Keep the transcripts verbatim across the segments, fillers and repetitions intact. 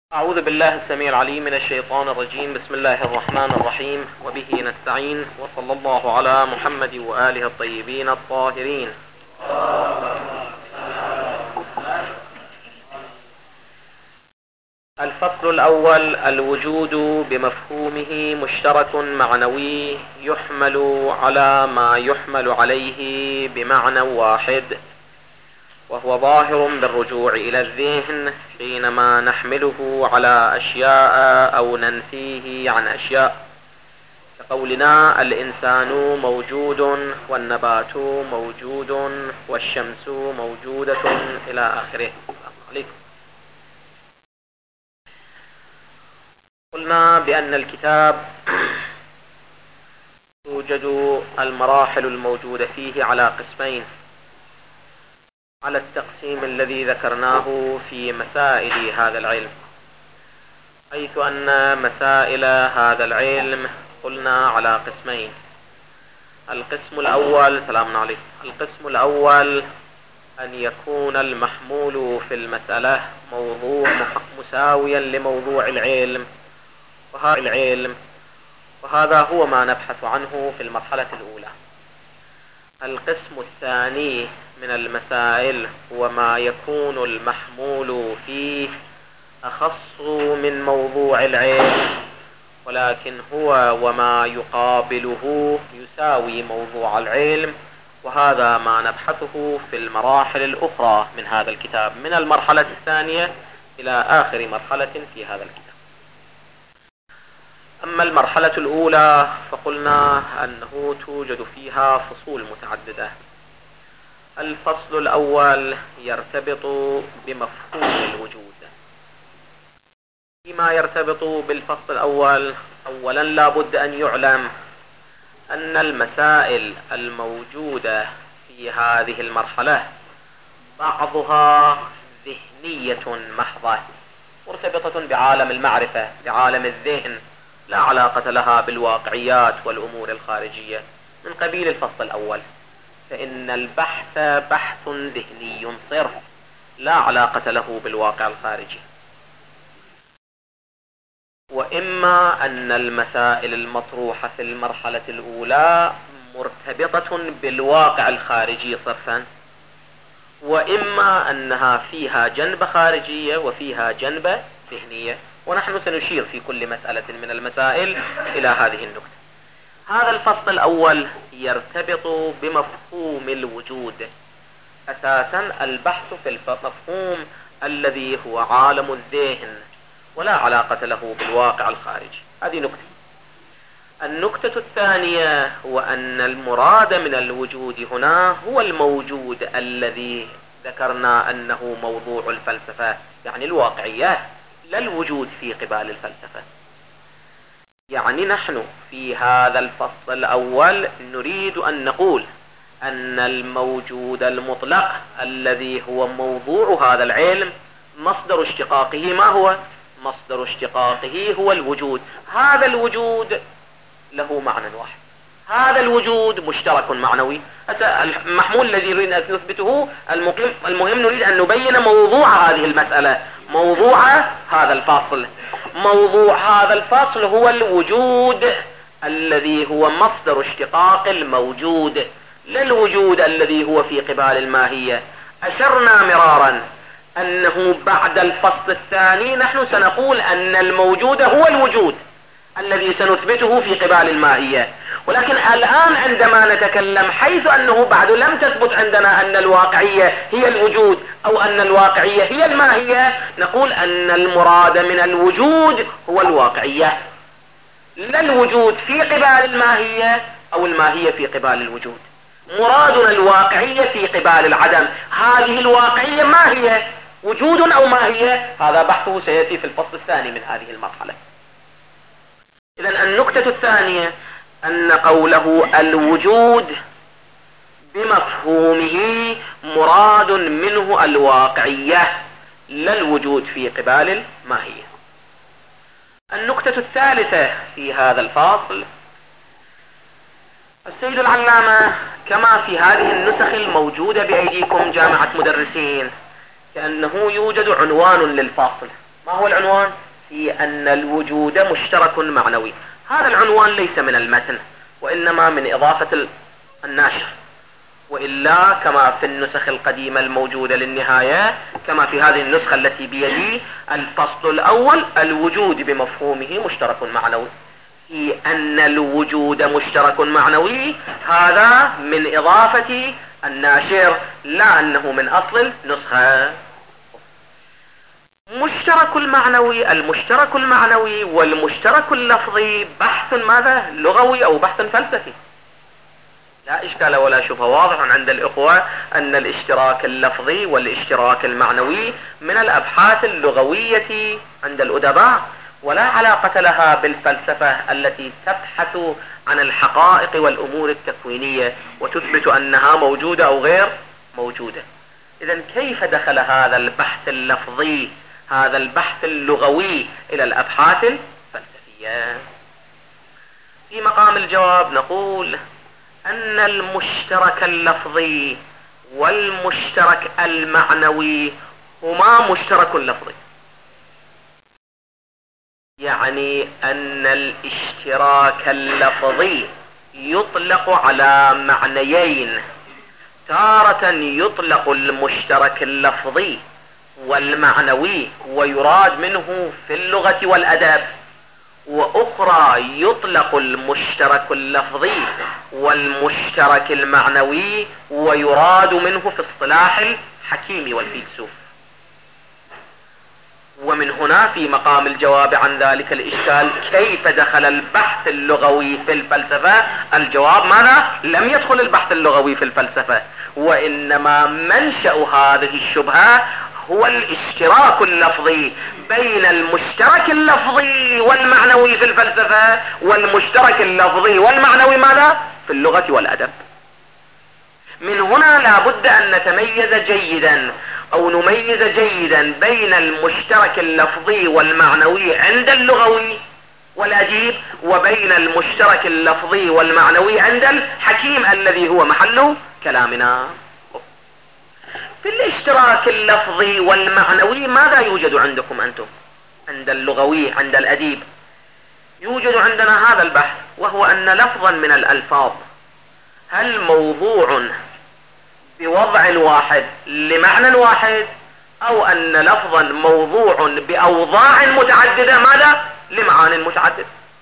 أعوذ بالله السميع العليم من الشيطان الرجيم. بسم الله الرحمن الرحيم، وبه نستعين، وصلى الله على محمد وآله الطيبين الطاهرين. الفصل الأول: الوجود بمفهومه مشترك معنوي يحمل على ما يحمل عليه بمعنى واحد، وهو ظاهر بالرجوع إلى الذهن حينما نحمله على أشياء أو ننفيه عن أشياء، كقولنا الإنسان موجود والنبات موجود والشمس موجودة إلى آخره. عليكم. قلنا بأن الكتاب توجد المراحل الموجودة فيه على قسمين، على التقسيم الذي ذكرناه في مسائل هذا العلم، حيث أن مسائل هذا العلم قلنا على قسمين. القسم الأول سلام عليكم القسم الأول أن يكون المحمول في المسألة موضوع مساويا لموضوع العلم وهذا العلم وهذا هو ما نبحث عنه في المرحلة الأولى. القسم الثاني من المسائل هو ما يكون المحمول فيه أخص من موضوع العلم، ولكن هو وما يقابله يساوي موضوع العلم، وهذا ما نبحثه في المراحل الأخرى من هذا الكتاب، من المرحلة الثانية إلى آخر مرحلة في هذا الكتاب. أما المرحلة الأولى فقلنا أنه توجد فيها فصول متعددة. الفصل الأول يرتبط بمفهوم الوجود. فيما يرتبط بالفصل الأول، أولا لا بد أن يعلم أن المسائل الموجودة في هذه المرحلة بعضها ذهنية محضة، مرتبطة بعالم المعرفة، بعالم الذهن، لا علاقة لها بالواقعيات والأمور الخارجية من قبيل الفصل الأول، فإن البحث بحث ذهني صرف لا علاقة له بالواقع الخارجي. وإما أن المسائل المطروحة في المرحلة الأولى مرتبطة بالواقع الخارجي صرفا، وإما أنها فيها جنبة خارجية وفيها جنبة ذهنية، ونحن سنشير في كل مسألة من المسائل إلى هذه النقطة. هذا الفصل الأول يرتبط بمفهوم الوجود. أساسا البحث في المفهوم الذي هو عالم الذهن ولا علاقة له بالواقع الخارجي. هذه نقطة. النقطة الثانية هو أن المراد من الوجود هنا هو الموجود الذي ذكرنا أنه موضوع الفلسفة، يعني الواقعية، لا الوجود في قبال الفلسفة. يعني نحن في هذا الفصل الأول نريد أن نقول أن الموجود المطلق الذي هو موضوع هذا العلم مصدر اشتقاقه ما هو؟ مصدر اشتقاقه هو الوجود. هذا الوجود له معنى واحد، هذا الوجود مشترك معنوي. المحمول الذي نريد أن نثبته المهم نريد أن نبين موضوع هذه المسألة، موضوع هذا الفصل. موضوع هذا الفصل هو الوجود الذي هو مصدر اشتقاق الموجود، لا الوجود الذي هو في قبال الماهية. أشرنا مرارا أنه بعد الفصل الثاني نحن سنقول أن الموجود هو الوجود الذي سنثبته في قبال الماهية، ولكن الآن عندما نتكلم حيث أنه بعد لم تثبت عندنا أن الواقعية هي الوجود أو أن الواقعية هي الماهية، نقول أن المراد من الوجود هو الواقعية، لا الوجود في قبال الماهية أو الماهية في قبال الوجود. مرادنا الواقعية في قبال العدم. هذه الواقعية ما هي؟ وجود أو ماهية؟ هذا بحثه سيأتي في الفصل الثاني من هذه المرحلة. إذن النقطة الثانية أن قوله الوجود بمفهومه مراد منه الواقعية، لا الوجود في قبال الماهية. النقطة الثالثة في هذا الفصل، السيد العلامة كما في هذه النسخ الموجودة بأيديكم جامعة مدرسين كأنه يوجد عنوان للفصل ما هو العنوان؟ في أن الوجود مشترك معنوي. هذا العنوان ليس من المتن وإنما من إضافة الناشر، وإلا كما في النسخ القديمة الموجودة للنهاية كما في هذه النسخة التي بيدي، الفصل الأول الوجود بمفهومه مشترك معنوي. في أن الوجود مشترك معنوي هذا من إضافة الناشر، لا أنه من أصل النسخة. مشترك المعنوي، المشترك المعنوي والمشترك اللفظي بحث ماذا؟ لغوي أو بحث فلسفي، لا إشكال ولا شبهة. واضح عند الإخوة أن الاشتراك اللفظي والاشتراك المعنوي من الأبحاث اللغوية عند الأدباء، ولا علاقة لها بالفلسفة التي تبحث عن الحقائق والأمور التكوينية وتثبت أنها موجودة أو غير موجودة. إذن كيف دخل هذا البحث اللفظي، هذا البحث اللغوي، إلى الأبحاث الفلسفية؟ في مقام الجواب نقول أن المشترك اللفظي والمشترك المعنوي هما مشترك لفظي، يعني أن الاشتراك اللفظي يطلق على معنيين. تارة يطلق المشترك اللفظي والمعنوي ويراد منه في اللغة والأدب، وأخرى يطلق المشترك اللفظي والمشترك المعنوي ويراد منه في اصطلاح الحكيم والفيلسوف. ومن هنا في مقام الجواب عن ذلك الإشكال، كيف دخل البحث اللغوي في الفلسفة؟ الجواب ماذا؟ لم يدخل البحث اللغوي في الفلسفة، وإنما منشأ هذه الشبهة هو الاشتراك اللفظي بين المشترك اللفظي والمعنوي في الفلسفة والمشترك اللفظي والمعنوي ماذا؟ في اللغة والأدب. من هنا لا بد أن نتميز جيدا أو نميز جيدا بين المشترك اللفظي والمعنوي عند اللغوي والأديب وبين المشترك اللفظي والمعنوي عند الحكيم الذي هو محل كلامنا. في الاشتراك اللفظي والمعنوي ماذا يوجد عندكم أنتم؟ عند اللغوي عند الأديب يوجد عندنا هذا البحث، وهو أن لفظا من الألفاظ هل موضوع بوضع واحد لمعنى واحد، أو أن لفظا موضوع بأوضاع متعددة ماذا؟ لمعان متعددة.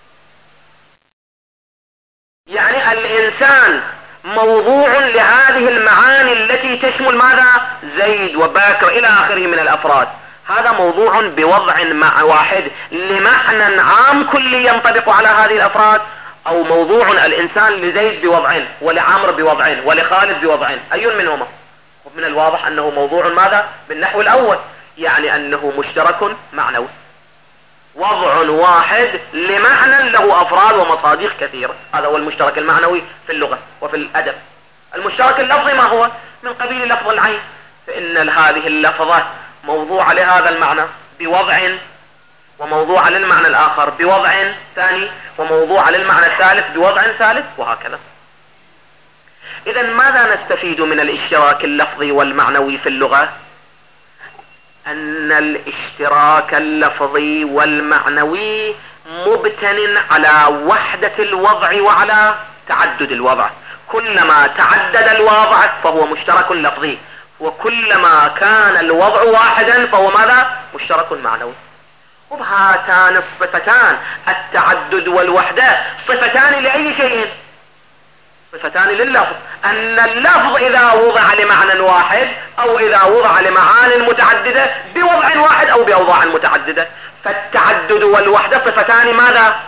يعني الإنسان موضوع لهذه المعاني التي تشمل ماذا؟ زيد وباكر إلى آخره من الأفراد، هذا موضوع بوضع مع واحد لمعنى عام كلي ينطبق على هذه الأفراد، أو موضوع الإنسان لزيد بوضعين ولعمر بوضعين ولخالد بوضعين، أي منهما؟ ومن الواضح أنه موضوع ماذا؟ بالنحو الأول، يعني أنه مشترك معنوي، وضع واحد لمعنى له أفراد ومصادق كثيرة، هذا هو المشترك المعنوي في اللغة وفي الأدب. المشترك اللفظي ما هو؟ من قبيل لفظ العين، فإن هذه اللفظة موضوع لهذا المعنى بوضع، وموضوع للمعنى الآخر بوضع ثاني، وموضوع للمعنى الثالث بوضع ثالث، وهكذا. إذا ماذا نستفيد من الاشتراك اللفظي والمعنوي في اللغة؟ أن الاشتراك اللفظي والمعنوي مبتن على وحدة الوضع وعلى تعدد الوضع. كلما تعدد الوضع فهو مشترك لفظي، وكلما كان الوضع واحدا فهو ماذا؟ مشترك معنوي. وهاتان الصفتان التعدد والوحدة صفتان لأي شيء؟ صفتان لللفظ. أن اللفظ إذا وضع لمعنى واحد أو إذا وضع لمعان متعددة بوضع واحد أو بأوضاع متعددة، فالتعدد والوحدة صفتان ماذا؟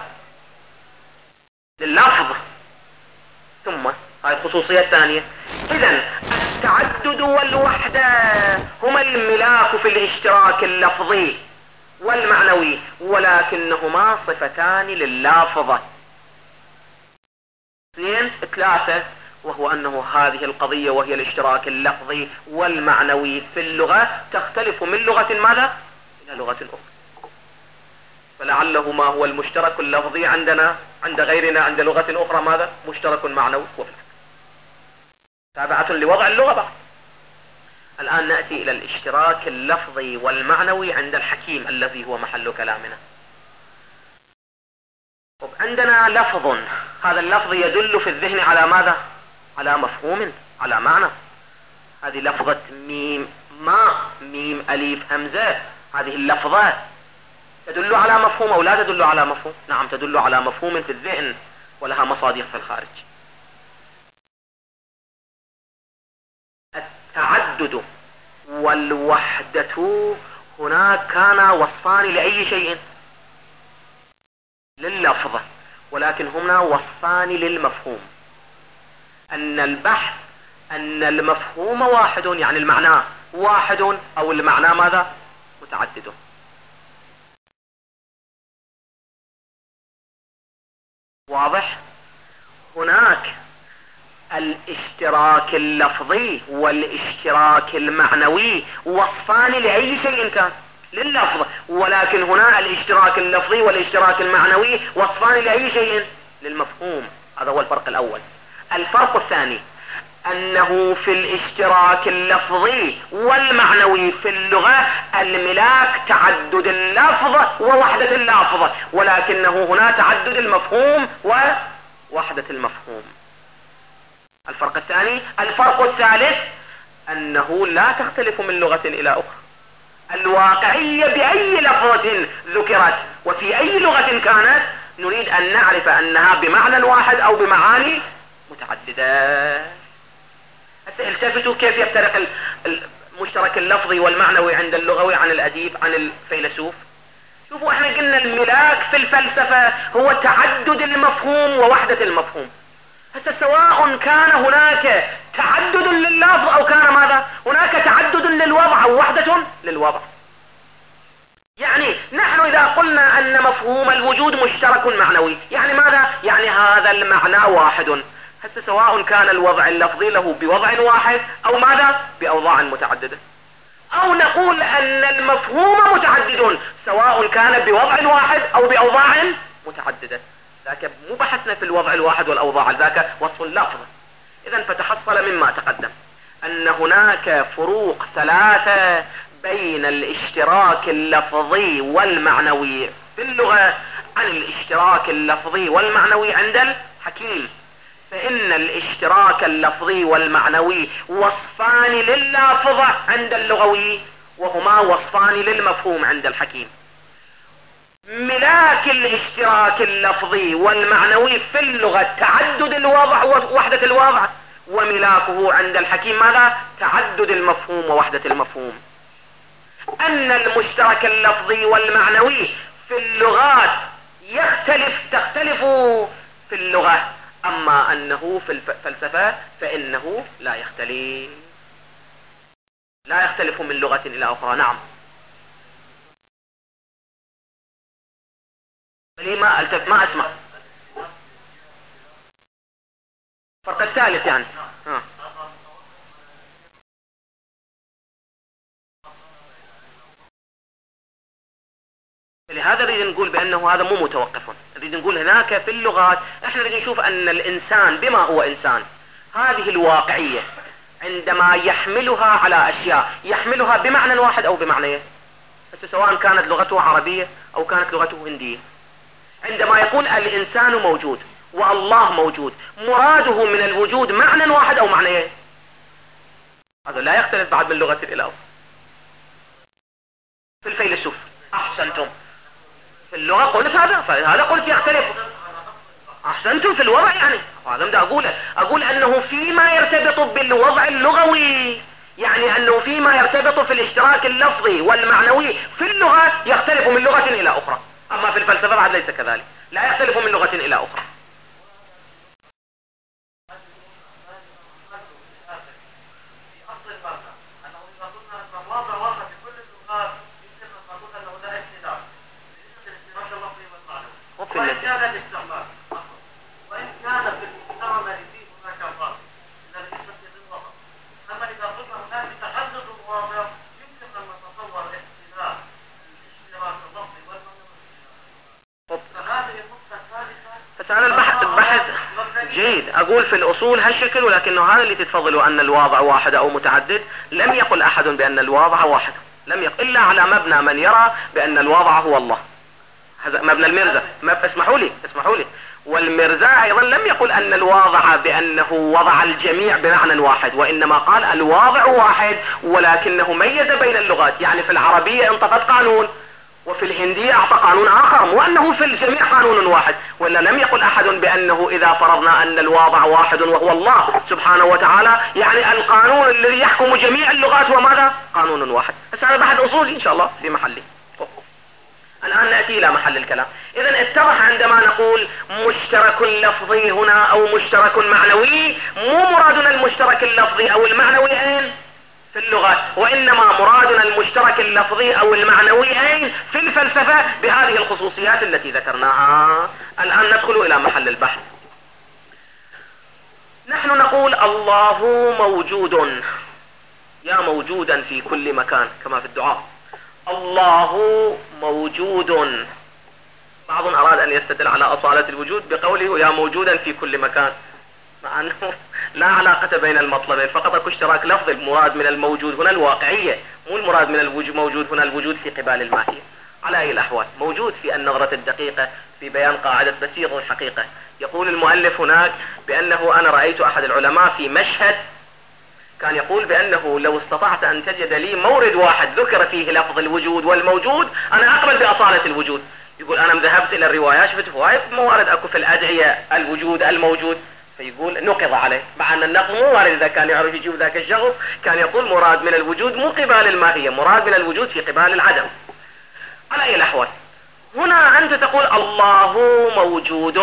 لللفظ. ثم هذه الخصوصية الثانية. إذن التعدد والوحدة هما الملاك في الاشتراك اللفظي والمعنوي، ولكنهما صفتان لللافظة. اثنين ثلاثة، وهو أنه هذه القضية وهي الاشتراك اللفظي والمعنوي في اللغة تختلف من لغة ماذا؟ إلى لغة أخرى. فلعله ما هو المشترك اللفظي عندنا عند غيرنا عند لغة أخرى ماذا؟ مشترك معنوي وفي تابعة لوضع اللغة بعض. الآن نأتي إلى الاشتراك اللفظي والمعنوي عند الحكيم الذي هو محل كلامنا. عندنا لفظ، هذا اللفظ يدل في الذهن على ماذا؟ على مفهوم، على معنى. هذه لفظة ميم ما ميم أليف همزة، هذه اللفظة تدل على مفهوم أو لا تدل على مفهوم؟ نعم تدل على مفهوم في الذهن ولها مصادر في الخارج. التعدد والوحدة هناك كان وصفان لأي شيء؟ لللفظة، ولكن هنا وصفان للمفهوم. أن البحث أن المفهوم واحد، يعني المعنى واحد، أو المعنى ماذا؟ متعدد. واضح؟ هناك الاشتراك اللفظي والاشتراك المعنوي وصفان لأي شيء كان، لللفظ، ولكن هنا الاشتراك اللفظي والاشتراك المعنوي وصفان لأي شيء؟ للمفهوم. هذا هو الفرق الأول. الفرق الثاني أنه في الاشتراك اللفظي والمعنوي في اللغة الملاك تعدد اللفظ ووحدة اللفظ، ولكنه هنا تعدد المفهوم ووحدة المفهوم. الفرق الثاني. الفرق الثالث أنه لا تختلف من لغة إلى أخرى. الواقعية بأي لفظة ذكرت وفي أي لغة كانت نريد أن نعرف أنها بمعنى واحد أو بمعاني متعددة. التفتوا كيف يفترق المشترك اللفظي والمعنوي عند اللغوي عن الأديب عن الفيلسوف. شوفوا احنا قلنا الملاك في الفلسفة هو تعدد المفهوم ووحدة المفهوم. هسه سواء كان هناك تعدد لللفظ او كان ماذا؟ هناك تعدد للوضع او وحدة للوضع. يعني نحن اذا قلنا ان مفهوم الوجود مشترك معنوي، يعني ماذا؟ يعني هذا المعنى واحد. هسه سواء كان الوضع اللفظي له بوضع واحد او ماذا؟ باوضاع متعددة. او نقول ان المفهوم متعدد سواء كان بوضع واحد او باوضاع متعددة. ذاك مو بحثنا في الوضع الواحد والاوضاع، ذاك وصف اللفظ. اذا فتحصل مما تقدم ان هناك فروق ثلاثة بين الاشتراك اللفظي والمعنوي في اللغة عن الاشتراك اللفظي والمعنوي عند الحكيم. فإن الاشتراك اللفظي والمعنوي وصفان لللافظة عند اللغوي، وهما وصفان للمفهوم عند الحكيم. ملاك الاشتراك اللفظي والمعنوي في اللغة تعدد الوضع ووحدة الوضع، وملاكه عند الحكيم ماذا؟ تعدد المفهوم ووحدة المفهوم. أن المشترك اللفظي والمعنوي في اللغات يختلف تختلف في اللغة، أما أنه في الفلسفة فإنه لا يختلف لا يختلف من لغة إلى أخرى. نعم. ما ألتف ما أسمع. الفرق الثالث يعني ها. لهذا نريد نقول بأنه هذا مو متوقف. نريد نقول هناك في اللغات احنا نريد نشوف أن الإنسان بما هو إنسان، هذه الواقعية عندما يحملها على أشياء يحملها بمعنى واحد أو بمعنيين، سواء كانت لغته عربية أو كانت لغته هندية. عندما يقول الإنسان موجود والله موجود، مراده من الوجود معنى واحد أو معنيين، هذا لا يختلف بعد من لغة إلى أخرى. في الفيلسوف أحسنتم، في اللغة قلت هذا، فهذا قلت يختلف. أحسنتم في الوضع، يعني هذا بدي أقوله أقول أنه فيما يرتبط بالوضع اللغوي، يعني أنه فيما يرتبط في الاشتراك اللفظي والمعنوي في اللغة يختلف من لغة إلى أخرى. أما في الفلسفة بعد ليس كذلك، لا يختلف من لغة إلى أخرى. وإن كان الاستعمال وإن كان في المستعمل فيه هناك فرق بالنسبة للوضع، أما إذا قلنا هناك تعدد الواضع يمكن أن نتصور اختلاف الاشتراك اللفظي والمعنوي. فهذه النقطة الثالثة. فسأل البحث البحث جيد. أقول في الأصول هالشكل، ولكنه هذا اللي تتفضلوا أن الواضع واحد أو متعدد. لم يقل أحد بأن الواضع واحد، لم يقل إلا على مبنى من يرى بأن الواضع هو الله. هذا مبنى المرزا. اسمحوا لي اسمحوا لي والمرزا أيضا لم يقل أن الواضع بأنه وضع الجميع بمعنى واحد، وإنما قال الواضع واحد ولكنه ميز بين اللغات. يعني في العربية انطقت قانون، وفي الهندية أعطى قانون آخر، مو أنه في الجميع قانون واحد. ولا لم يقل أحد بأنه إذا فرضنا أن الواضع واحد وهو الله سبحانه وتعالى، يعني القانون الذي يحكم جميع اللغات هو ماذا؟ قانون واحد. بس هذا بحث أصولي إن شاء الله في محله. الآن نأتي إلى محل الكلام. إذا اتضح عندما نقول مشترك لفظي هنا أو مشترك معنوي، مو مرادنا المشترك اللفظي أو المعنوي أين في اللغات، وإنما مرادنا المشترك اللفظي أو المعنوي أين في الفلسفة بهذه الخصوصيات التي ذكرناها. الآن ندخل إلى محل البحث. نحن نقول الله موجود، يا موجودا في كل مكان كما في الدعاء. الله موجود. بعض أراد أن يستدل على أصالة الوجود بقوله يا موجودا في كل مكان، مع أنه لا علاقة بين المطلبين، فقط اكو اشتراك لفظي. المراد من الموجود هنا الواقعية، مو المراد من الموجود هنا الوجود في قبال الماهية. على أي الأحوال موجود في النظرة الدقيقة في بيان قاعدة بسيط الحقيقة. يقول المؤلف هناك بأنه أنا رأيت أحد العلماء في مشهد كان يقول بأنه لو استطعت أن تجد لي مورد واحد ذكر فيه لفظ الوجود والموجود أنا أقبل بأصالة الوجود. يقول أنا ذهبت إلى الروايات شفت فوائد موارد أكو في الأدعية الوجود الموجود، فيقول نقض عليه، مع أن النقض مو وارد. إذا كان يعرف يجيب ذاك الشخص كان يقول مراد من الوجود مو قبال الماهية، مراد من الوجود في قبال العدم. على أي الأحوال هنا أنت تقول الله موجود،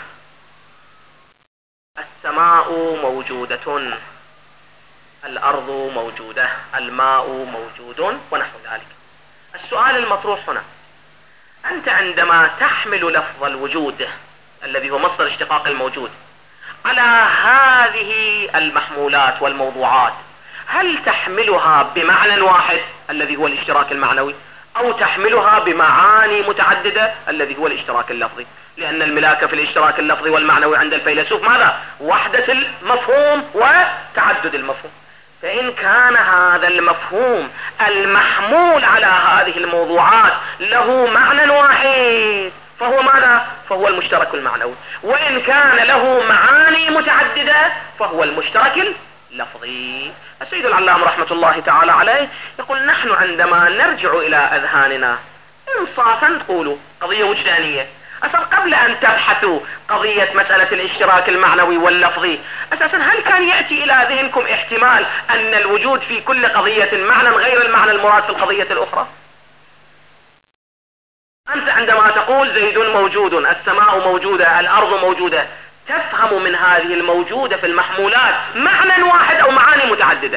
السماء موجودة، الأرض موجودة، الماء موجود ونحو ذلك. السؤال المطروح هنا، أنت عندما تحمل لفظ الوجود الذي هو مصدر اشتقاق الموجود على هذه المحمولات والموضوعات، هل تحملها بمعنى واحد الذي هو الاشتراك المعنوي، أو تحملها بمعاني متعددة الذي هو الاشتراك اللفظي؟ لأن الملاك في الاشتراك اللفظي والمعنوي عند الفيلسوف ماذا؟ وحدة المفهوم وتعدد المفهوم. فإن كان هذا المفهوم المحمول على هذه الموضوعات له معنى واحد فهو ماذا؟ فهو المشترك المعنوي. وإن كان له معاني متعددة فهو المشترك اللفظي. السيد العلام رحمة الله تعالى عليه يقول نحن عندما نرجع إلى أذهاننا انصافا تقولوا قضية وجدانية. أساسا قبل أن تبحثوا قضية مسألة الاشتراك المعنوي واللفظي، أساسا هل كان يأتي إلى ذهنكم احتمال أن الوجود في كل قضية معنى غير المعنى المراد في القضية الأخرى؟ أنت عندما تقول زيد موجود، السماء موجودة، الأرض موجودة، تفهم من هذه الموجودة في المحمولات معنى واحد أو معاني متعددة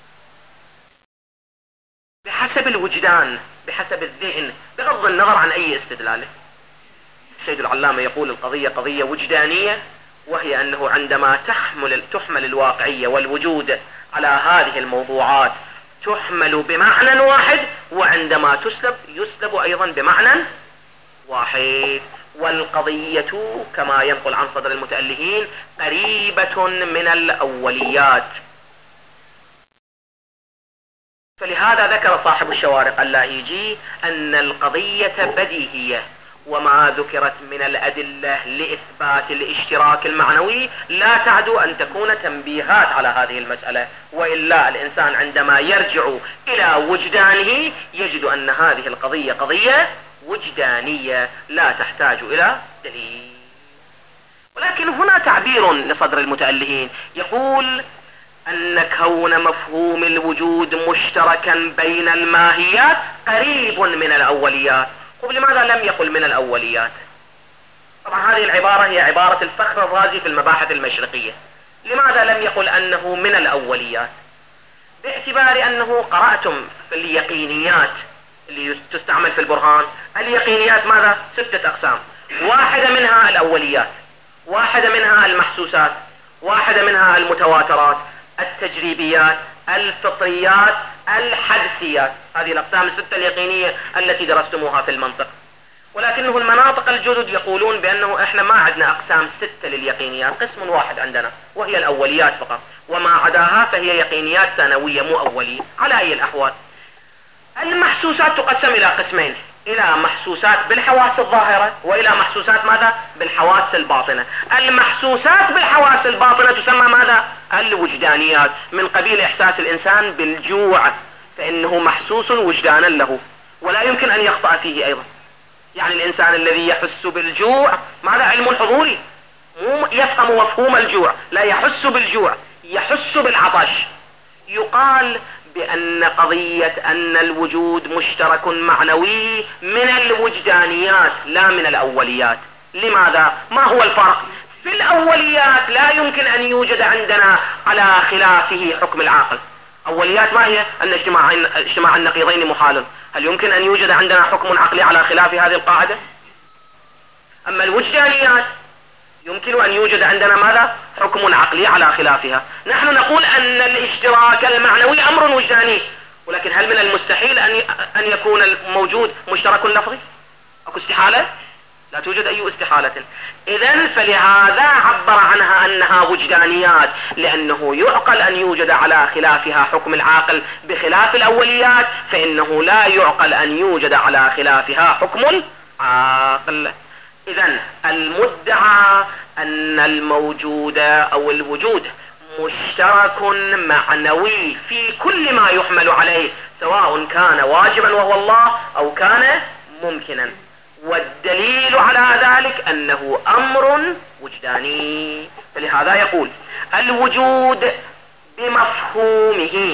بحسب الوجدان، بحسب الذهن، بغض النظر عن أي استدلال. السيد العلامة يقول القضية قضية وجدانية، وهي أنه عندما تحمل تحمل الواقعية والوجود على هذه الموضوعات تحمل بمعنى واحد، وعندما تسلب يسلب أيضا بمعنى واحد. والقضية كما ينقل عن صدر المتألهين قريبة من الأوليات. فلهذا ذكر صاحب الشوارق اللاهيجي أن القضية بديهية، وما ذكرت من الأدلة لإثبات الاشتراك المعنوي لا تعدو أن تكون تنبيهات على هذه المسألة، وإلا الإنسان عندما يرجع إلى وجدانه يجد أن هذه القضية قضية وجدانية لا تحتاج إلى دليل. ولكن هنا تعبير لصدر المتألهين يقول أن كون مفهوم الوجود مشتركا بين الماهيات قريب من الأوليات. طيب لماذا لم يقل من الأوليات؟ طبعا هذه العبارة هي عبارة الفخر الرازي في المباحث المشرقية. لماذا لم يقل أنه من الأوليات؟ باعتبار أنه قرأتم في اليقينيات اللي تستعمل في البرهان، اليقينيات ماذا؟ ستة أقسام، واحدة منها الأوليات، واحدة منها المحسوسات، واحدة منها المتواترات، التجريبيات، الفطريات، الحدسيات. هذه الأقسام الستة اليقينية التي درستموها في المنطق. ولكنه المناطق الفرق الجدد يقولون بأنه احنا ما عندنا أقسام ستة لليقينيات، قسم واحد عندنا وهي الأوليات فقط، وما عداها فهي يقينيات ثانوية مو أولية. على أي الأحوال المحسوسات تقسم إلى قسمين، إلى محسوسات بالحواس الظاهرة وإلى محسوسات ماذا؟ بالحواس الباطنة. المحسوسات بالحواس الباطنة تسمى ماذا؟ الوجدانيات، من قبيل إحساس الإنسان بالجوع فإنه محسوس وجدانا له ولا يمكن أن يخطأ فيه أيضا. يعني الإنسان الذي يحس بالجوع ماذا؟ علم حضوري، مو يفهم مفهوم الجوع، لا يحس بالجوع، يحس بالعطش. يقال بأن قضية أن الوجود مشترك معنوي من الوجدانيات لا من الأوليات. لماذا؟ ما هو الفرق؟ في الأوليات لا يمكن أن يوجد عندنا على خلافه حكم العاقل. أوليات ما هي؟ أن اجتماع اجتماع النقيضين محال. هل يمكن أن يوجد عندنا حكم عقلي على خلاف هذه القاعدة؟ أما الوجدانيات يمكن أن يوجد عندنا ماذا؟ حكم عقلي على خلافها. نحن نقول أن الاشتراك المعنوي أمر وجداني، ولكن هل من المستحيل أن أن يكون الموجود مشترك لفظي؟ أكو استحالة؟ لا توجد أي استحالة. إذن فلهذا عبر عنها أنها وجدانيات، لأنه يعقل أن يوجد على خلافها حكم العاقل، بخلاف الأوليات فإنه لا يعقل أن يوجد على خلافها حكم العاقل. إذن المدعى أن الموجود أو الوجود مشترك معنوي في كل ما يحمل عليه، سواء كان واجبا وهو الله أو كان ممكنا، والدليل على ذلك أنه أمر وجداني. فلهذا يقول الوجود بمفهومه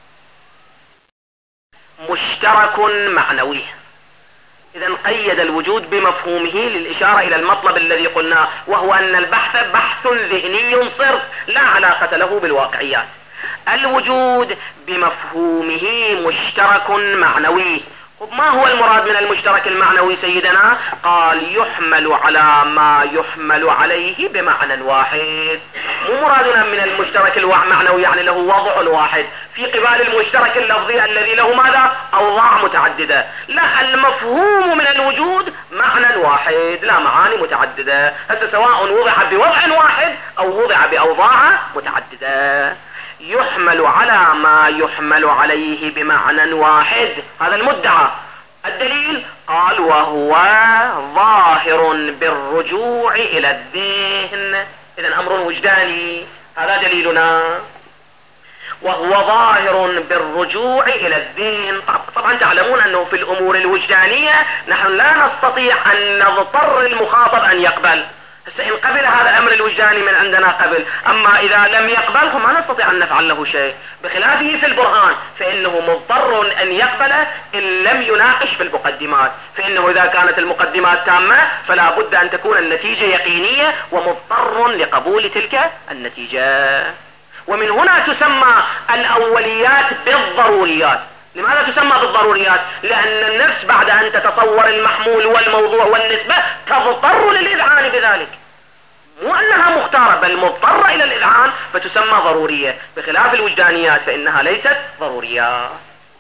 مشترك معنوي. إذن قيد الوجود بمفهومه للإشارة إلى المطلب الذي قلناه، وهو أن البحث بحث ذهني صرف لا علاقة له بالواقعيات. الوجود بمفهومه مشترك معنوي. ما هو المراد من المشترك المعنوي سيدنا؟ قال يحمل على ما يحمل عليه بمعنى واحد. مو مرادنا من المشترك المعنوي يعني له وضع واحد في قبال المشترك اللفظي الذي له ماذا؟ أوضاع متعددة. لا، المفهوم من الوجود معنى واحد لا معاني متعددة، هذا سواء وضع بوضع واحد أو وضع بأوضاع متعددة. يحمل على ما يحمل عليه بمعنى واحد، هذا المدعى. الدليل قال وهو ظاهر بالرجوع إلى الذهن. إذن أمر وجداني، هذا دليلنا، وهو ظاهر بالرجوع إلى الذهن. طبعا تعلمون أنه في الأمور الوجدانية نحن لا نستطيع أن نضطر المخاطب أن يقبل. إن قبل هذا الأمر الوجداني من عندنا قبل، أما إذا لم يقبله ما نستطيع أن نفعل له شيء، بخلافه في البرهان فإنه مضطر أن يقبل إن لم يناقش في المقدمات، فإنه إذا كانت المقدمات تامة فلا بد أن تكون النتيجة يقينية ومضطر لقبول تلك النتيجة. ومن هنا تسمى الأوليات بالضروريات. لماذا تسمى بالضروريات؟ لأن النفس بعد أن تتصور المحمول والموضوع والنسبة تضطر للإذعان بذلك، مو أنها مختارة بل مضطرة إلى الإذعان فتسمى ضرورية، بخلاف الوجدانيات فإنها ليست ضروريات.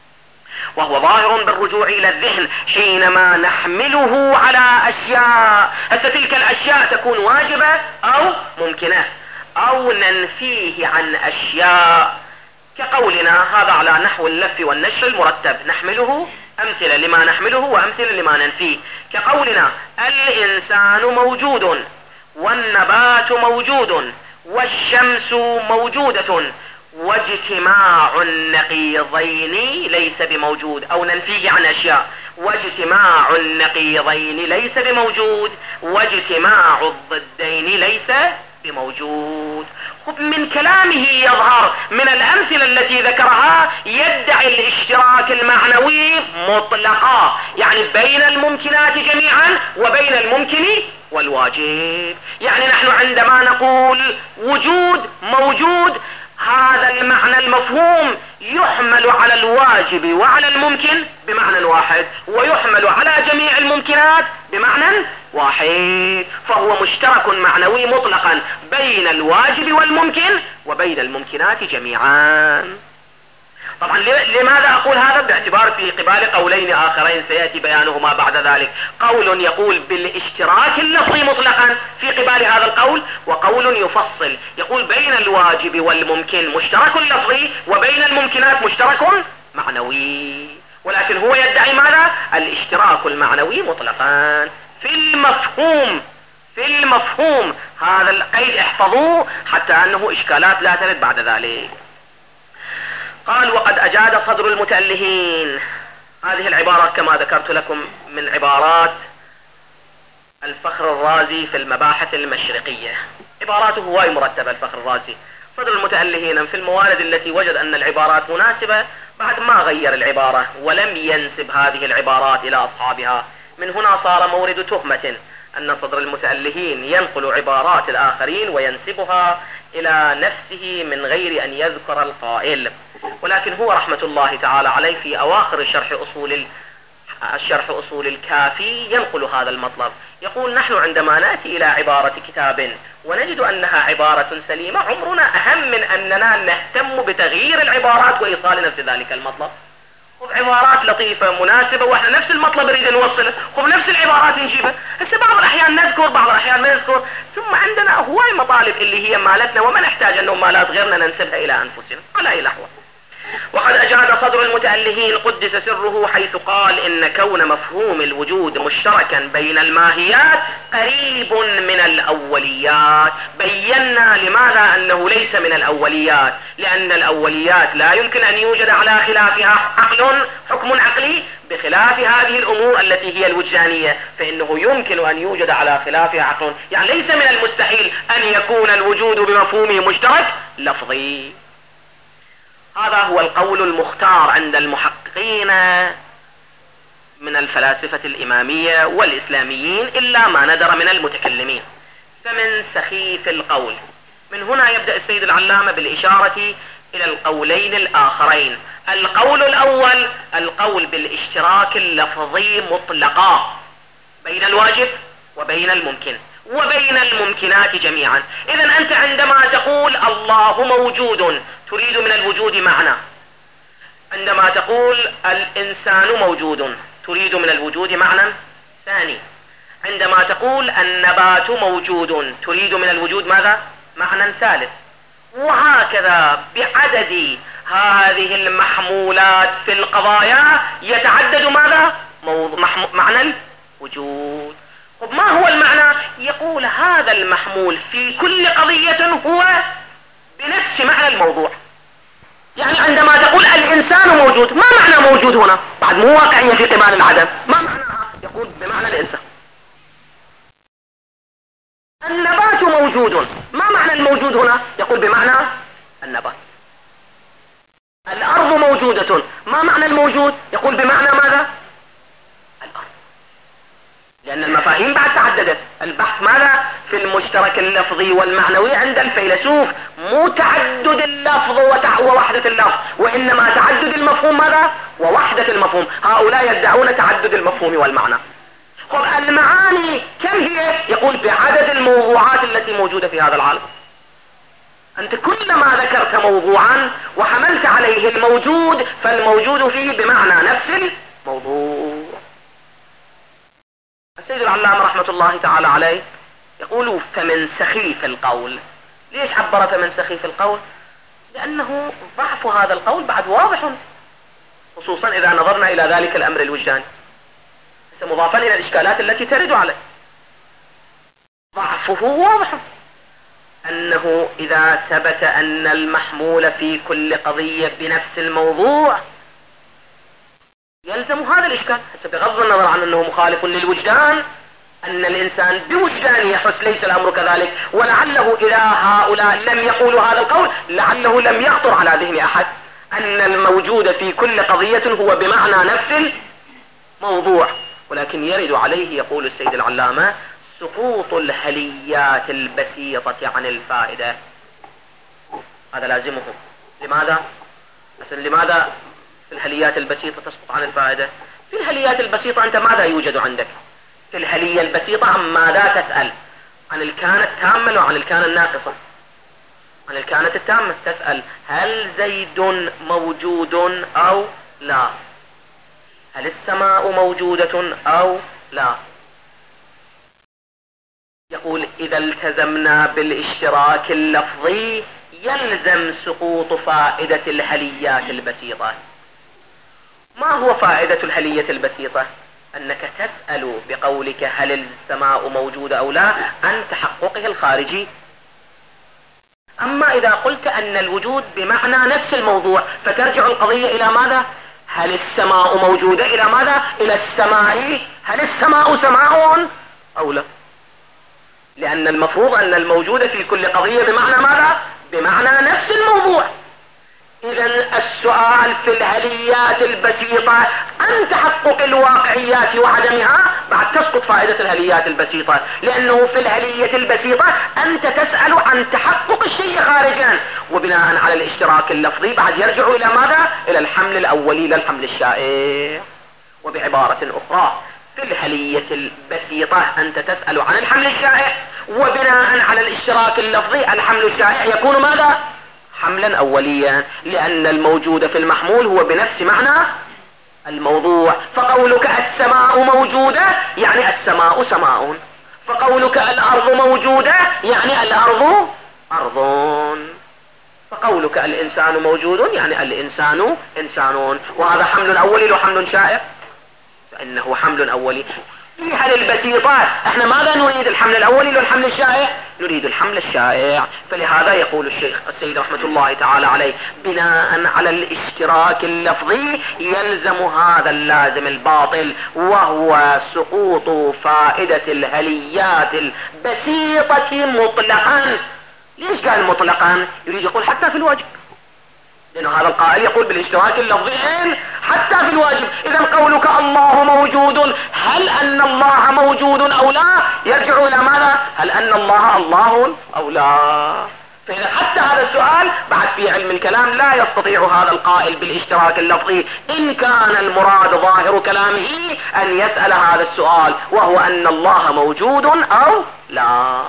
وهو ظاهر بالرجوع إلى الذهن حينما نحمله على أشياء، هسه تلك الأشياء تكون واجبة أو ممكنة، أو ننفيه عن أشياء، كقولنا هذا على نحو اللف والنشر المرتب، نحمله أمثلة لما نحمله وأمثلة لما ننفيه. كقولنا الإنسان موجود والنبات موجود والشمس موجودة واجتماع النقيضين ليس بموجود، أو ننفيه عن أشياء، واجتماع النقيضين ليس بموجود واجتماع الضدين ليس بموجود. من كلامه يظهر من الأمثلة التي ذكرها يدعي الاشتراك المعنوي مطلقا، يعني بين الممكنات جميعا وبين الممكن والواجب. يعني نحن عندما نقول وجود موجود، هذا المعنى المفهوم يحمل على الواجب وعلى الممكن بمعنى واحد، ويحمل على جميع الممكنات بمعنى واحد، فهو مشترك معنوي مطلقا بين الواجب والممكن وبين الممكنات جميعا. طبعا لماذا أقول هذا؟ باعتبار في قبال قولين آخرين سيأتي بيانهما بعد ذلك. قول يقول بالاشتراك اللفظي مطلقا في قبال هذا القول، وقول يفصل يقول بين الواجب والممكن مشترك لفظي وبين الممكنات مشترك معنوي، ولكن هو يدعي ماذا؟ الاشتراك المعنوي مطلقا في المفهوم. في المفهوم هذا القيد احفظوه حتى أنه إشكالات لا ترد بعد ذلك. قال وقد أجاد صدر المتألهين. هذه العبارات كما ذكرت لكم من عبارات الفخر الرازي في المباحث المشرقية، عباراته هواي مرتبة الفخر الرازي. صدر المتألهين في الموارد التي وجد أن العبارات مناسبة بعد ما غير العبارة ولم ينسب هذه العبارات إلى أصحابها. من هنا صار مورد تهمة أن صدر المتألهين ينقل عبارات الآخرين وينسبها إلى نفسه من غير أن يذكر القائل. ولكن هو رحمة الله تعالى عليه في أواخر شرح أصول الشرح أصول الكافي ينقل هذا المطلب، يقول نحن عندما نأتي إلى عبارة كتاب ونجد أنها عبارة سليمة عمرنا أهم من أننا نهتم بتغيير العبارات وإيصال نفس ذلك المطلب. خذ عبارات لطيفة مناسبة واحنا نفس المطلب نريد نوصله، خذ نفس العبارات نجيبها. هسه بعض الأحيان نذكر بعض الأحيان ما نذكر، ثم عندنا هواي مطالب اللي هي مالتنا وما نحتاج أنه مالات غيرنا ننسبها إلى أنفسنا على أي لحظة. وقد أجاد صدر المتألهين قدس سره حيث قال إن كون مفهوم الوجود مشتركا بين الماهيات قريب من الأوليات. بينا لماذا أنه ليس من الأوليات، لأن الأوليات لا يمكن أن يوجد على خلافها عقل حكم عقلي بخلاف هذه الأمور التي هي الوجدانية، فإنه يمكن أن يوجد على خلافها عقل، يعني ليس من المستحيل أن يكون الوجود بمفهومه مشترك لفظي. هذا هو القول المختار عند المحققين من الفلاسفة الإمامية والإسلاميين إلا ما ندر من المتكلمين. فمن سخيف القول. من هنا يبدأ السيد العلامة بالإشارة إلى القولين الآخرين. القول الأول القول بالاشتراك اللفظي مطلقا بين الواجب وبين الممكن وبين الممكنات جميعا. إذا أنت عندما تقول الله موجود تريد من الوجود معنى، عندما تقول الإنسان موجود تريد من الوجود معنى ثاني، عندما تقول النبات موجود تريد من الوجود ماذا؟ معنى ثالث، وهكذا بعدد هذه المحمولات في القضايا يتعدد ماذا؟ معنى الوجود. طب ما هو المعنى؟ يقول هذا المحمول في كل قضية هو بنفس معنى الموضوع. يعني عندما تقول الإنسان موجود ما معنى موجود هنا؟ بعد مو واقعية في قبال العدم، ما معناها؟ يقول بمعنى الإنسان. النبات موجود ما معنى الموجود هنا؟ يقول بمعنى النبات. الأرض موجودة ما معنى الموجود؟ يقول بمعنى ماذا؟ الأرض. لأن المفاهيم بعد تعددت. البحث ماذا؟ في المشترك اللفظي والمعنوي عند الفيلسوف، مو تعدد اللفظ ووحدة اللفظ، وإنما تعدد المفهوم ماذا؟ ووحدة المفهوم. هؤلاء يدعون تعدد المفهوم والمعنى. خب المعاني كم هي؟ يقول بعدد الموضوعات التي موجودة في هذا العالم. أنت كلما ذكرت موضوعا وحملت عليه الموجود فالموجود فيه بمعنى نفس الموضوع. السيد العلامة رحمة الله تعالى عليه يقول فمن سخيف القول. ليش عبر فمن سخيف القول؟ لأنه ضعف هذا القول بعد واضح، خصوصا إذا نظرنا إلى ذلك الأمر الوجداني مضافا إلى الإشكالات التي ترد عليه. ضعفه واضح، أنه إذا ثبت أن المحمول في كل قضية بنفس الموضوع يلزم هذا الإشكال، بغض النظر عن أنه مخالف للوجدان، أن الإنسان بوجدان يحس ليس الأمر كذلك. ولعله إذا هؤلاء لم يقولوا هذا القول لعله لم يخطر على ذهن أحد أن الموجود في كل قضية هو بمعنى نفس الموضوع. ولكن يرد عليه يقول السيد العلامة سقوط الهليات البسيطة عن الفائدة. هذا لازمه. لماذا؟ مثلا لماذا في الهليات البسيطة تسقط عن الفائدة؟ في الهليات البسيطة أنت ماذا يوجد عندك؟ في الهلية البسيطة عن ماذا تسأل؟ عن الكان التامة وعن الكان الناقصة. عن الكائنات التامة، تسأل هل زيد موجود أو لا؟ هل السماء موجودة أو لا؟ يقول إذا التزمنا بالاشتراك اللفظي يلزم سقوط فائدة الهليات البسيطة. ما هو فائدة الهلية البسيطة؟ أنك تسأل بقولك هل السماء موجودة أو لا عن تحققه الخارجي. أما إذا قلت أن الوجود بمعنى نفس الموضوع فترجع القضية إلى ماذا؟ هل السماء موجودة؟ إلى ماذا؟ إلى السماء. هل السماء سماء أو لا؟ لأن المفروض أن الموجود في كل قضية بمعنى ماذا؟ بمعنى نفس الموضوع. إذا السؤال في الهليات البسيطة عن تحقق الواقعيات وعدمها، بعد تسقط فائدة الهليات البسيطة، لأنه في الهلية البسيطة أنت تسأل عن تحقق الشيء خارجا، وبناء على الاشتراك اللفظي بعد يرجع إلى ماذا؟ إلى الحمل الأولي، إلى الحمل الشائع. وبعبارة أخرى في الهلية البسيطة أنت تسأل عن الحمل الشائع، وبناء على الاشتراك اللفظي الحمل الشائع يكون ماذا؟ حملا أوليا، لأن الموجود في المحمول هو بنفس معنى الموضوع. فقولك السماء موجودة يعني السماء سماء، فقولك الأرض موجودة يعني الأرض أرض، فقولك الإنسان موجود يعني الإنسان إنسان. وهذا حمل أولي وحمل شائع، فإنه حمل أولي. في هذه البسيطات احنا ماذا نريد؟ الحمل الأولي والحمل الشائع؟ نريد الحمل الشائع. فلهذا يقول الشيخ السيد رحمة الله تعالى عليه بناء على الاشتراك اللفظي يلزم هذا اللازم الباطل، وهو سقوط فائدة الهليات البسيطة مطلقا. ليش قال مطلقا؟ يريد يقول حتى في الواجب، لأنه هذا القائل يقول بالاشتراك اللفظي حتى في الواجب. إذا قولك الله موجود، هل أن الله موجود أو لا؟ يرجع إلى ماذا؟ هل أن الله الله أو لا؟ فإذا حتى هذا السؤال بعد في علم الكلام لا يستطيع هذا القائل بالاشتراك اللفظي إن كان المراد ظاهر كلامه أن يسأل هذا السؤال، وهو أن الله موجود أو لا.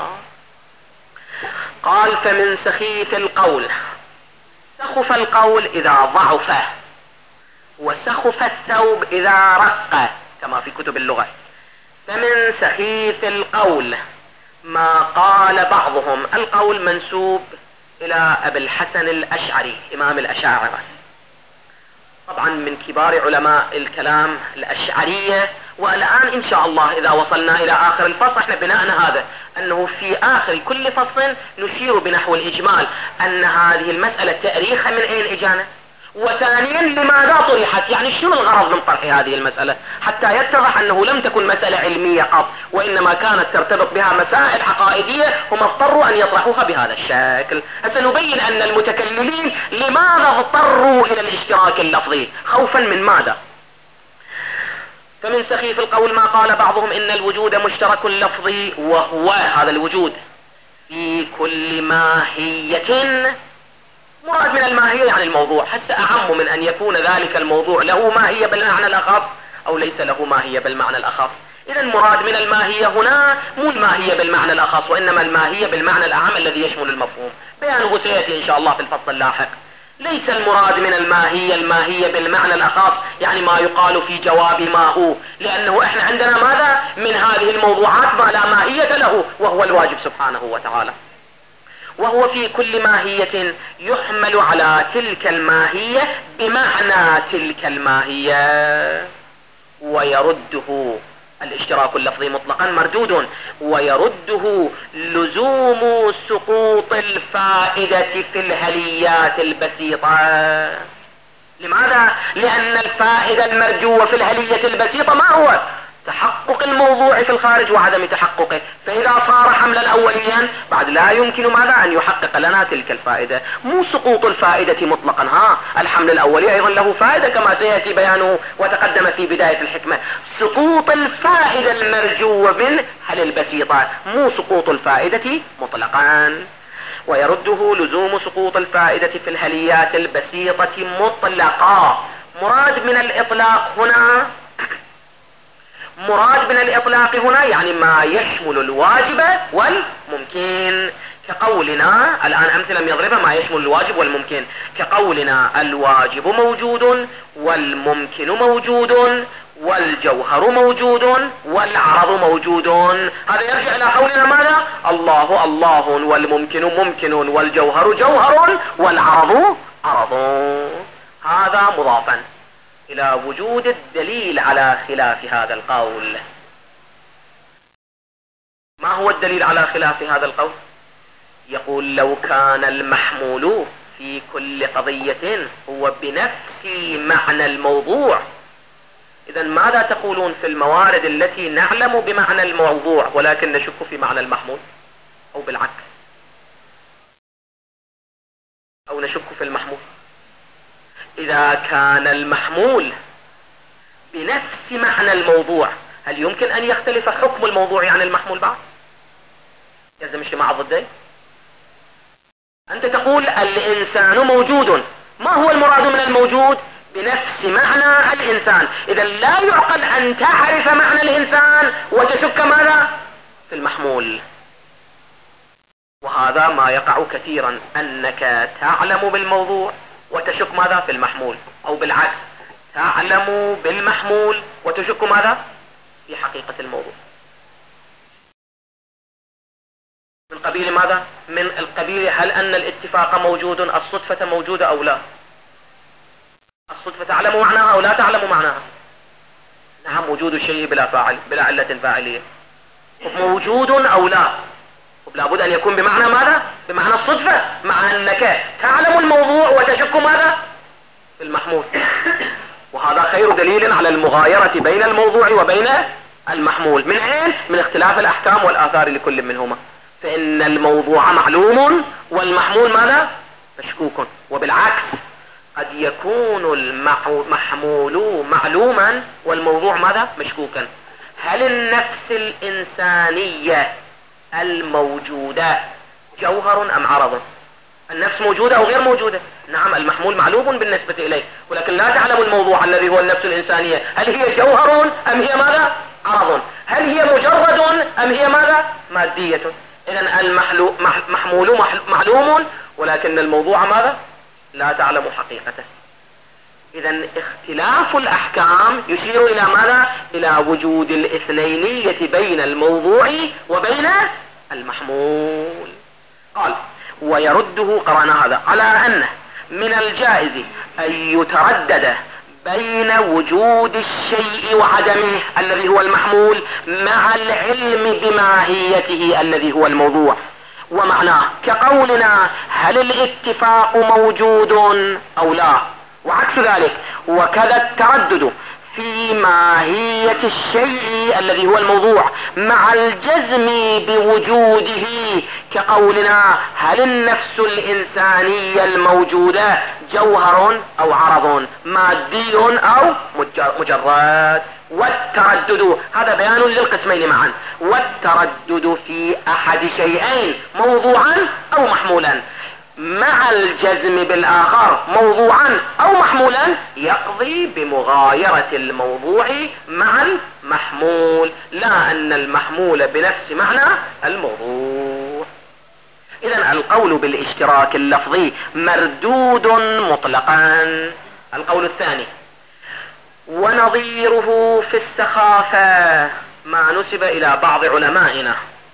قال فمن سخيف القول، سخف القول إذا ضعف، وسخف الثوب إذا رق، كما في كتب اللغة. فمن سخيف القول ما قال بعضهم، القول منسوب إلى أبي الحسن الأشعري إمام الأشاعرة، طبعا من كبار علماء الكلام الأشعرية. والآن إن شاء الله إذا وصلنا إلى آخر الفصل احنا بناءنا هذا أنه في آخر كل فصل نشير بنحو الإجمال أن هذه المسألة تأريخها من أين إجانا، وثانيا لماذا طرحت، يعني شنو الغرض من طرح هذه المسألة، حتى يتضح أنه لم تكن مسألة علمية قط، وإنما كانت ترتبط بها مسائل عقائدية هم اضطروا أن يطرحوها بهذا الشكل. سنبين أن المتكلمين لماذا اضطروا إلى الاشتراك اللفظي، خوفا من ماذا. فمن سخيف القول ما قال بعضهم إن الوجود مشترك لفظي، وهو هذا الوجود في كل ماهية. مراد من الماهية يعني الموضوع، حتى أعم من أن يكون ذلك الموضوع له ماهية بالمعنى الأخف أو ليس له ماهية بالمعنى الأخف. إذا المراد من الماهية هنا مو الماهية بالمعنى الأخص، وإنما الماهية بالمعنى الأعم الذي يشمل المفهوم، بيانه سيأتي إن شاء الله في الفصل اللاحق. ليس المراد من الماهية الماهية بالمعنى الأخص، يعني ما يقال في جواب ما هو، لأنه إحنا عندنا ماذا من هذه الموضوعات ما لا ماهية له، وهو الواجب سبحانه وتعالى. وهو في كل ماهية يحمل على تلك الماهية بمعنى تلك الماهية، ويرده الاشتراك اللفظي مطلقا مردود، ويرده لزوم سقوط الفائدة في الهليات البسيطة. لماذا؟ لأن الفائدة المرجوة في الهلية البسيطة ما هو؟ تحقق الموضوع في الخارج وعدم تحققه. فإذا صار حملا أوليا بعد لا يمكن ماذا أن يحقق لنا تلك الفائدة، مو سقوط الفائدة مطلقا. ها الحمل الأولي أيضا له فائدة كما سيأتي بيانه وتقدم في بداية الحكمة، سقوط الفائدة المرجوة من هل البسيطة، مو سقوط الفائدة مطلقا. ويرده لزوم سقوط الفائدة في الهليات البسيطة مطلقا. مراد من الإطلاق هنا مراد من الإطلاق هنا يعني ما يشمل الواجب والممكن، كقولنا الآن أمثلة يضربها ما يشمل الواجب والممكن، كقولنا الواجب موجود والممكن موجود والجوهر موجود والعرض موجود. هذا يرجع إلى قولنا ماذا؟ الله الله والممكن ممكن والجوهر جوهر والعرض عرض. هذا مضافا إلى وجود الدليل على خلاف هذا القول. ما هو الدليل على خلاف هذا القول؟ يقول لو كان المحمول في كل قضية هو بنفس معنى الموضوع، إذا ماذا تقولون في الموارد التي نعلم بمعنى الموضوع ولكن نشك في معنى المحمول، أو بالعكس، أو نشك في المحمول؟ إذا كان المحمول بنفس معنى الموضوع هل يمكن أن يختلف حكم الموضوع عن المحمول بعد؟ يلزم اجتماع الضدين. أنت تقول الإنسان موجود، ما هو المراد من الموجود؟ بنفس معنى الإنسان. إذا لا يعقل أن تعرف معنى الإنسان وتشك ماذا؟ في المحمول. وهذا ما يقع كثيرا، أنك تعلم بالموضوع وتشك ماذا؟ في المحمول، أو بالعكس تعلم بالمحمول وتشك ماذا؟ في حقيقة الموضوع. من قبيل ماذا؟ من القبيل هل أن الاتفاق موجود، الصدفة موجودة أو لا؟ الصدفة تعلم معناها أو لا تعلم معناها؟ نعم، وجود الشيء بلا فاعل، بلا علة فاعلية. موجود أو لا؟ لابد أن يكون بمعنى ماذا؟ بمعنى الصدفة، مع أنك تعلم الموضوع وتشك ماذا؟ في المحمول. وهذا خير دليل على المغايرة بين الموضوع وبين المحمول. من أين؟ من اختلاف الأحكام والآثار لكل منهما. فإن الموضوع معلوم والمحمول ماذا؟ مشكوك. وبالعكس قد يكون المحمول معلوما والموضوع ماذا؟ مشكوكا. هل النفس الإنسانية الموجودة جوهر أم عرض؟ النفس موجودة أو غير موجودة؟ نعم، المحمول معلوم بالنسبة إليه، ولكن لا تعلم الموضوع الذي هو النفس الإنسانية، هل هي جوهر أم هي ماذا؟ عرض؟ هل هي مجرد أم هي ماذا؟ مادية؟ إذن المحمول معلوم ولكن الموضوع ماذا؟ لا تعلم حقيقته. إذن اختلاف الأحكام يشير إلى ماذا؟ إلى وجود الاثنينية بين الموضوع وبين المحمول. قال ويرده، قرأنا هذا، على أنه من الجائز أن يتردد بين وجود الشيء وعدمه الذي هو المحمول مع العلم بماهيته الذي هو الموضوع. ومعناه كقولنا هل الاتفاق موجود أو لا، وعكس ذلك. وكذا التردد في ماهية الشيء الذي هو الموضوع مع الجزم بوجوده، كقولنا هل النفس الإنسانية الموجودة جوهر أو عرض، مادي أو مجرد. والتردد هذا بيان للقسمين معا، والتردد في أحد شيئين موضوعا أو محمولا مع الجزم بالآخر موضوعا أو محمولا يقضي بمغايرة الموضوع مع المحمول، لا أن المحمول بنفس معنى الموضوع. إذن القول بالاشتراك اللفظي مردود مطلقا. القول الثاني ونظيره في السخافة ما نسب إلى بعض علمائنا،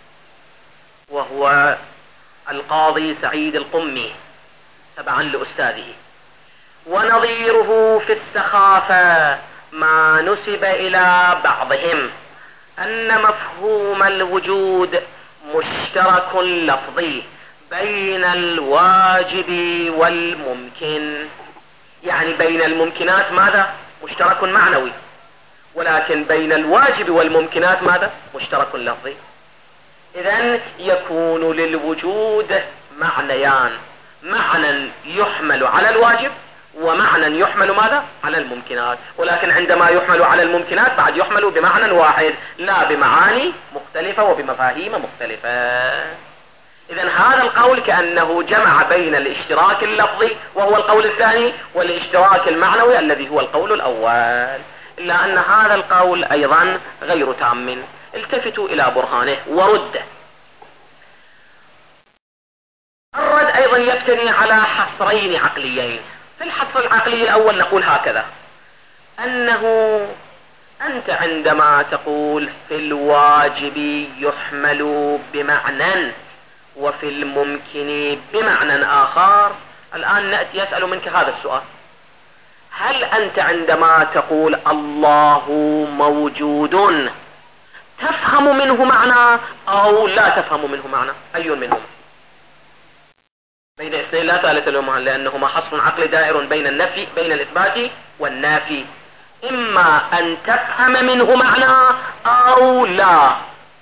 وهو القاضي سعيد القمي تبعا لأستاذه. ونظيره في السخافة ما نسب إلى بعضهم أن مفهوم الوجود مشترك لفظي بين الواجب والممكن، يعني بين الممكنات ماذا؟ مشترك معنوي، ولكن بين الواجب والممكنات ماذا؟ مشترك لفظي. إذن يكون للوجود معنيان، معنى يحمل على الواجب ومعنى يحمل ماذا؟ على الممكنات. ولكن عندما يحمل على الممكنات بعد يحمل بمعنى واحد لا بمعاني مختلفة وبمفاهيم مختلفة. إذن هذا القول كأنه جمع بين الاشتراك اللفظي وهو القول الثاني والاشتراك المعنوي الذي هو القول الأول، إلا أن هذا القول أيضا غير تام. التفتوا إلى برهانه ورده. أيضا يبتني على حصرين عقليين. في الحصر العقلي الأول نقول هكذا، أنه أنت عندما تقول في الواجب يحمل بمعنى وفي الممكن بمعنى آخر، الآن نأتي يسأل منك هذا السؤال: هل أنت عندما تقول الله موجود تفهم منه معنى أو لا تفهم منه معنى؟ أي منهما؟ بين اثنين لا ثالث لهما، لأنهما حصر عقلي دائر بين النفي بين الإثبات والنافي، إما أن تفهم منه معنى أو لا.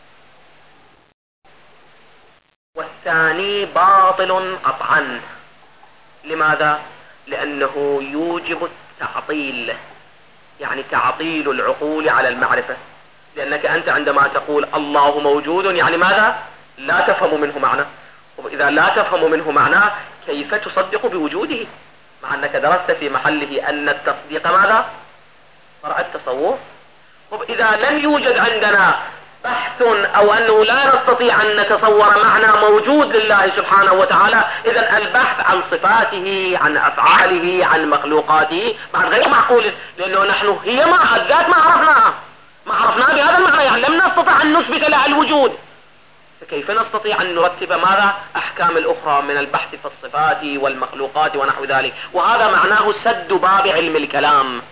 والثاني باطل قطعا. لماذا؟ لأنه يوجب التعطيل، يعني تعطيل العقول على المعرفة. لأنك أنت عندما تقول الله موجود يعني ماذا؟ لا تفهم منه معنى. وإذا لا تفهم منه معنى كيف تصدق بوجوده، مع أنك درست في محله أن التصديق ماذا؟ فرع التصور. وإذا لم يوجد عندنا بحث أو أنه لا نستطيع أن نتصور معنى موجود لله سبحانه وتعالى، إذن البحث عن صفاته، عن أفعاله، عن مخلوقاته بعد غير معقول، لأنه نحن هي ما الذات ما عرفناها ما عرفناها بهذا المعنى، يعني لم نستطع أن نثبت لها الوجود، فكيف نستطيع أن نرتب ماذا؟ أحكام الأخرى من البحث في الصفات والمخلوقات ونحو ذلك. وهذا معناه سد باب علم الكلام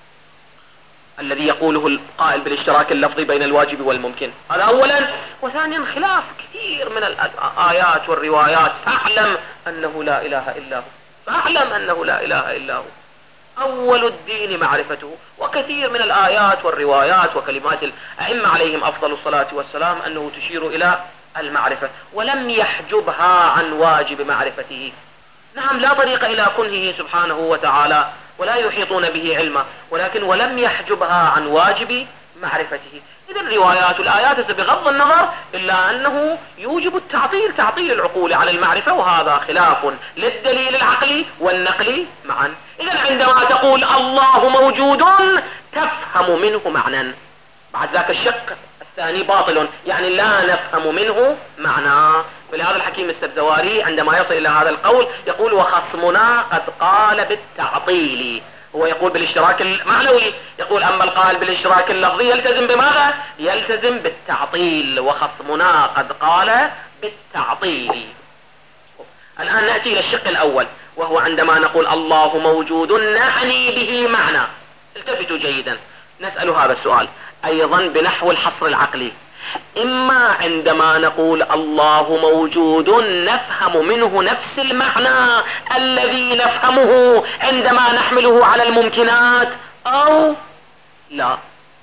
الذي يقوله القائل بالاشتراك اللفظي بين الواجب والممكن. هذا أولا. وثانيا خلاف كثير من الآيات والروايات، فاعلم أنه لا إله إلا هو، فاعلم أنه لا إله إلا هو، أول الدين معرفته. وكثير من الآيات والروايات وكلمات الأئمة عليهم أفضل الصلاة والسلام أنه تشير إلى المعرفة، ولم يحجبها عن واجب معرفته. نعم لا طريق إلى كنهه سبحانه وتعالى ولا يحيطون به علما، ولكن ولم يحجبها عن واجب معرفته. إذا الروايات والآيات بغض النظر إلا أنه يوجب التعطيل، تعطيل العقول على المعرفة، وهذا خلاف للدليل العقلي والنقلي معا. إذا عندما تقول الله موجود تفهم منه معنى، بعد ذاك الشق الثاني باطل، يعني لا نفهم منه معنى. ولهذا الحكيم السبزواري عندما يصل إلى هذا القول يقول: وخصمنا قد قال بالتعطيل. هو يقول بالاشتراك المعنوي، يقول أما القائل بالاشتراك اللفظي يلتزم بماذا؟ يلتزم بالتعطيل، وخصمنا قد قال بالتعطيل. الآن نأتي إلى الشق الأول، وهو عندما نقول الله موجود نعني به معنى. التفتوا جيدا، نسأل هذا السؤال أيضا بنحو الحصر العقلي. إما عندما نقول الله موجود نفهم منه نفس المعنى الذي نفهمه عندما نحمله على الممكنات أو لا.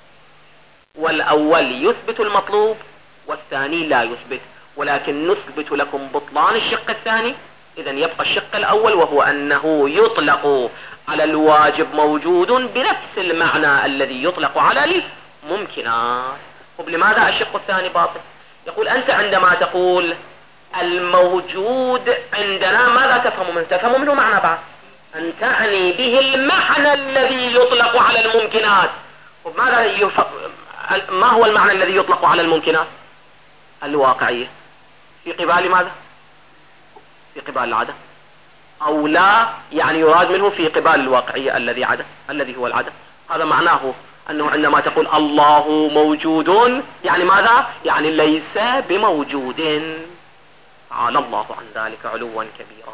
والأول يثبت المطلوب والثاني لا يثبت، ولكن نثبت لكم بطلان الشق الثاني. إذن يبقى الشق الأول، وهو أنه يطلق على الواجب موجود بنفس المعنى الذي يطلق على الممكنات. طب لماذا الشق الثاني باطل؟ يقول أنت عندما تقول الموجود عندنا ماذا تفهم منه؟ تفهم منه معنى بعض، أن تعني به المعنى الذي يطلق على الممكنات. طب ماذا يف... ما هو المعنى الذي يطلق على الممكنات؟ الواقعية. في قبال ماذا؟ في قبال العدم. أو لا يعني يراد منه في قبال الواقعية الذي عدم، الذي هو العدم. هذا معناه أنه عندما تقول الله موجود يعني ماذا؟ يعني ليس بموجود، تعالى الله عن ذلك علوا كبيرا.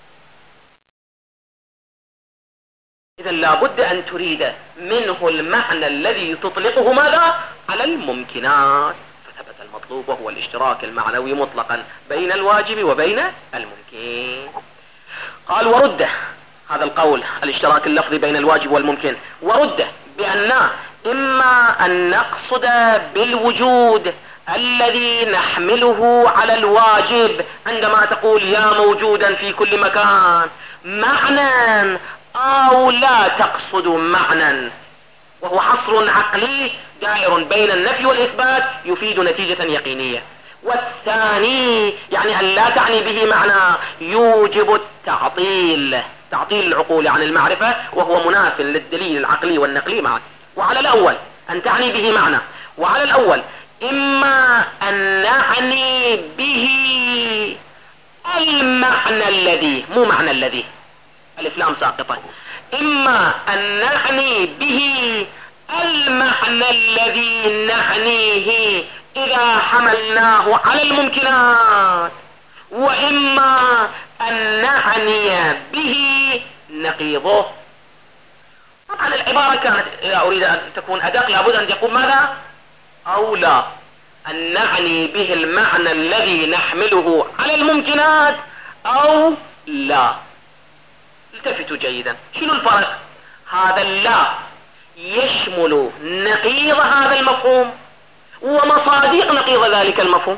إذا لابد أن تريد منه المعنى الذي تطلقه ماذا؟ على الممكنات، فثبت المطلوب وهو الاشتراك المعنوي مطلقا بين الواجب وبين الممكن. قال ورده هذا القول الاشتراك اللفظي بين الواجب والممكن، ورده بأن إما أن نقصد بالوجود الذي نحمله على الواجب عندما تقول يا موجودا في كل مكان معنى، أو لا تقصد معنى، وهو حصر عقلي دائر بين النفي والإثبات يفيد نتيجة يقينية. والثاني يعني أن لا تعني به معنى يوجب التعطيل، تعطيل العقول عن المعرفة، وهو مناف للدليل العقلي والنقلي معا. وعلى الأول أن تعني به معنى، وعلى الأول إما أن نعني به المعنى الذي، مو معنى الذي، الف لام ساقطة، اما ان نعني به المعنى الذي نعنيه اذا حملناه على الممكنات، واما ان نعني به نقيضه. طبعا العبارة كانت اذا اريد ان تكون ادق لابد ان تقول ماذا؟ او لا، ان نعني به المعنى الذي نحمله على الممكنات او لا. التفتوا جيدا، شنو الفرق؟ هذا اللا يشمل نقيض هذا المفهوم ومصادق نقيض ذلك المفهوم.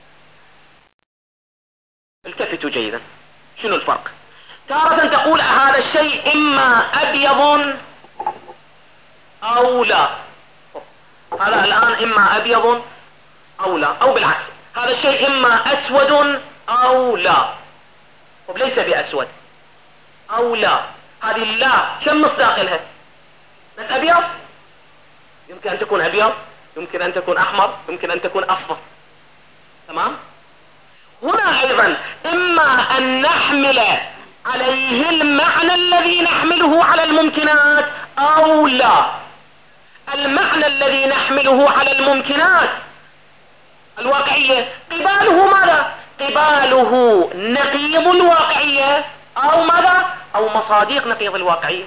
التفتوا جيدا، شنو الفرق؟ تارة تقول هذا الشيء اما ابيض او لا، هذا الان اما ابيض او لا، او بالعكس هذا الشيء اما اسود او لا، وليس باسود او لا. هذه اللا كم مصداق لها؟ بس ابيض، يمكن ان تكون ابيض، يمكن ان تكون احمر، يمكن ان تكون اصفر، تمام؟ هنا ايضا اما ان نحمل عليه المعنى الذي نحمله على الممكنات او لا. المعنى الذي نحمله على الممكنات الواقعية قباله ماذا؟ قباله نقيض الواقعية او ماذا؟ او مصادق نقيض الواقعية.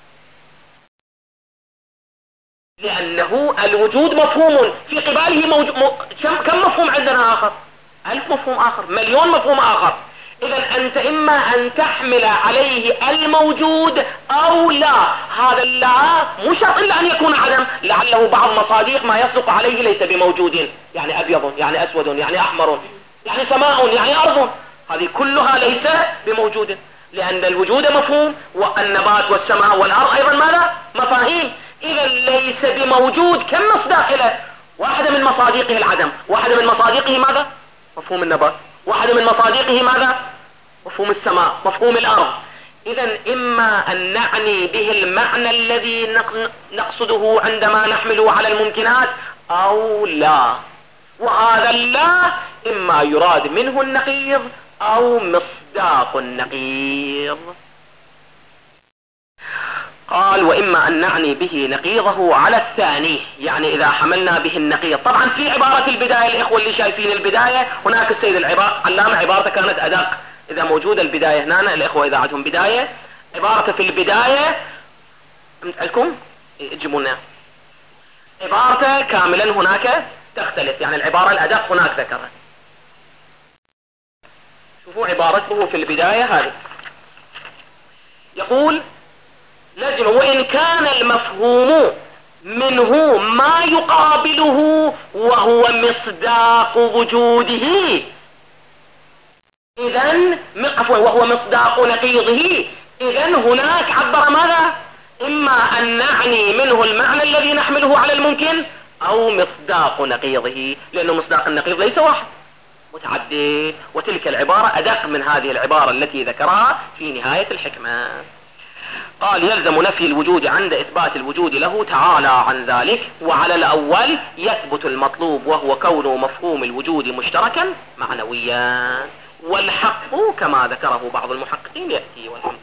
لانه الوجود مفهوم في قباله موجود م... كم مفهوم عندنا اخر؟ الف مفهوم اخر، مليون مفهوم اخر. اذا انت اما ان تحمل عليه الموجود او لا. هذا اللا مو شرط الا ان يكون عدم، لعله بعض مصادق ما يصدق عليه ليس بموجود، يعني ابيض، يعني اسود، يعني احمر، يعني سماء، يعني ارض، هذه كلها ليس بموجود، لان الوجود مفهوم والنبات والسماء والارض ايضا ماذا؟ مفاهيم. اذا ليس بموجود كم مصداق له؟ واحدة من مصادقه العدم، واحدة من مصادقه ماذا؟ مفهوم النبات، واحدة من مصادقه ماذا؟ مفهوم السماء، مفهوم الارض. اذا اما ان نعني به المعنى الذي نقصده عندما نحمله على الممكنات او لا. وهذا اللا اما يراد منه النقيض او مصداق النقيض. قال واما ان نعني به نقيضه على الثاني، يعني اذا حملنا به النقيض. طبعا في عبارة البداية الاخوة اللي شايفين البداية هناك السيد العبارة علامة عبارته كانت ادق، اذا موجودة البداية هنا الاخوة اذا عندهم بداية عبارته في البداية لكم تجيبونها عبارته كاملا هناك تختلف، يعني العبارة الادق هناك ذكرها. شوفوا عبارته في البداية هذه يقول لازم وإن كان المفهوم منه ما يقابله وهو مصداق وجوده. إذن عفوا وهو مصداق نقيضه. إذن هناك عبر ماذا؟ إما أن نعني منه المعنى الذي نحمله على الممكن أو مصداق نقيضه، لأنه مصداق النقيض ليس واحد، متعدد. وتلك العبارة أدق من هذه العبارة التي ذكرها في نهاية الحكمة. قال يلزم نفي الوجود عند إثبات الوجود له تعالى عن ذلك. وعلى الأول يثبت المطلوب وهو كون مفهوم الوجود مشتركا معنويا، والحق كما ذكره بعض المحققين يأتي. والحمد